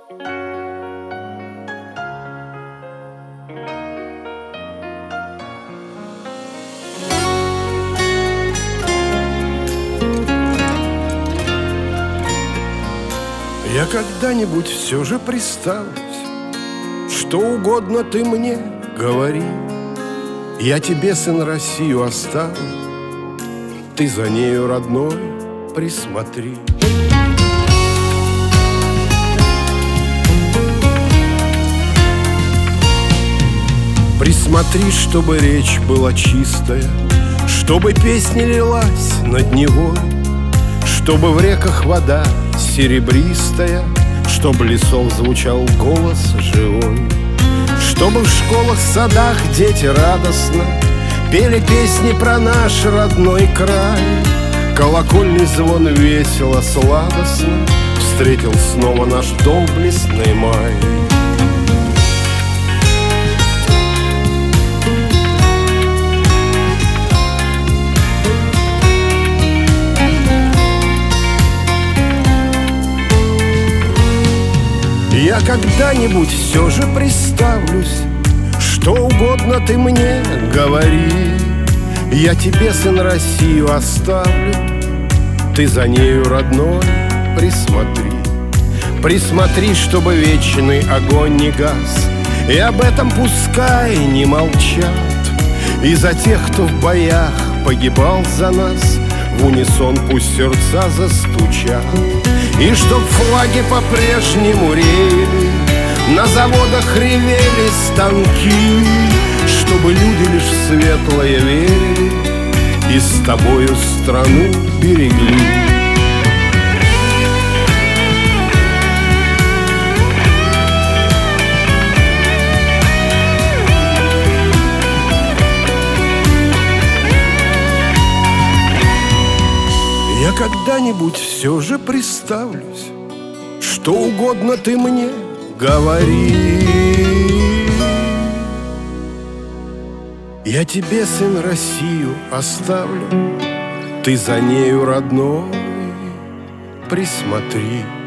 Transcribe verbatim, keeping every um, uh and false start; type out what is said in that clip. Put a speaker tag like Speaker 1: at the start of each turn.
Speaker 1: Я когда-нибудь все же приставлюсь, что угодно ты мне говори. Я тебе, сын, Россию оставлю, ты за нею, родной, присмотри. Присмотри, чтобы речь была чистая, чтобы песня лилась над Невой, чтобы в реках вода серебристая, чтоб лесов звучал голос живой, чтобы в школах, садах дети радостно пели песни про наш родной край. Колокольный звон весело, сладостно встретил снова наш доблестный май. Я когда-нибудь все же представлюсь, что угодно ты мне говори. Я тебе, сын, Россию оставлю, ты за нею, родной, присмотри. Присмотри, чтобы вечный огонь не гас, и об этом пускай не молчат. И за тех, кто в боях погибал за нас, в унисон пусть сердца застучат. И чтоб флаги по-прежнему реяли, на заводах ревели станки, чтобы люди лишь в светлое верили и с тобою страну берегли. Я когда-нибудь все же представлюсь, что угодно ты мне говори. Я тебе, сын, Россию оставлю, ты за нею, родной, присмотри.